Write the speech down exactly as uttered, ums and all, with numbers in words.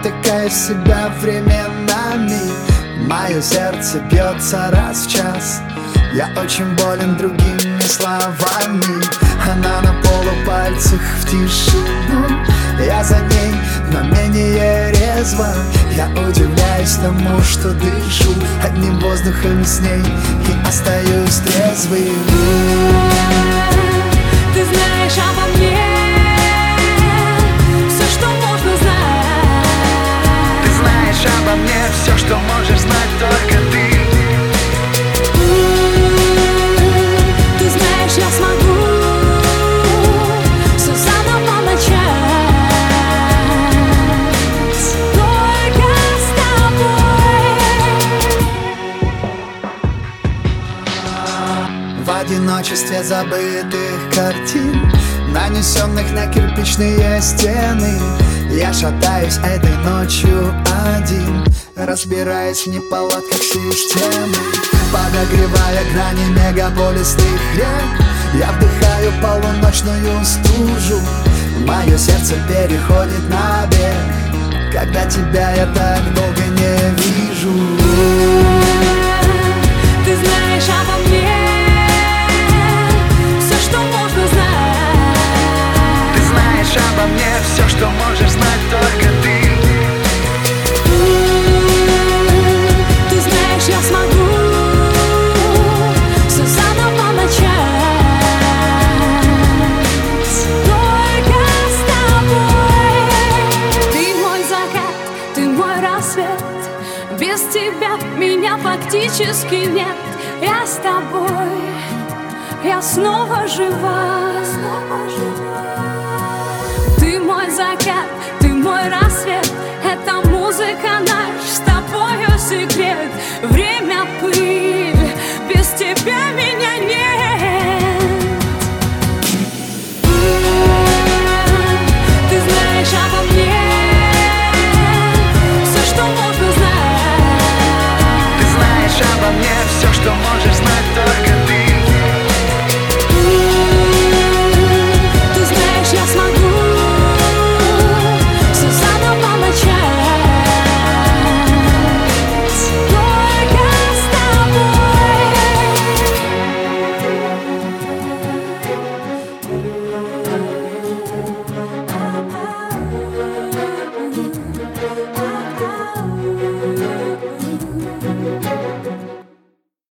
натыкаюсь в себя временами. Мое сердце бьется раз в час. Я очень болен другими словами. Она на полупальцах в тишину. Я за ней, но менее резво. Я удивляюсь тому, что дышу одним воздухом с ней и остаюсь трезвым. Ты знаешь обо мне все, что можно знать. Ты знаешь обо мне все, что можешь знать только ты. Ты знаешь, я смогу все заново начать. Только с тобой. В одиночестве забытых картин, нанесенных на кирпичные стены, я шатаюсь этой ночью один, разбираясь в неполадках системы. Подогревая грани мегаполисных рек, я вдыхаю полуночную стужу. Мое сердце переходит на бег, когда тебя я так долго не вижу. Ты знаешь обо мне все, что можно знать. Ты знаешь обо мне все, что можешь знать только ты. Ты знаешь, я смогу все заново начать. Только с тобой. Ты мой закат, ты мой рассвет. Без тебя меня фактически нет. Я с тобой, я снова жива, снова жива.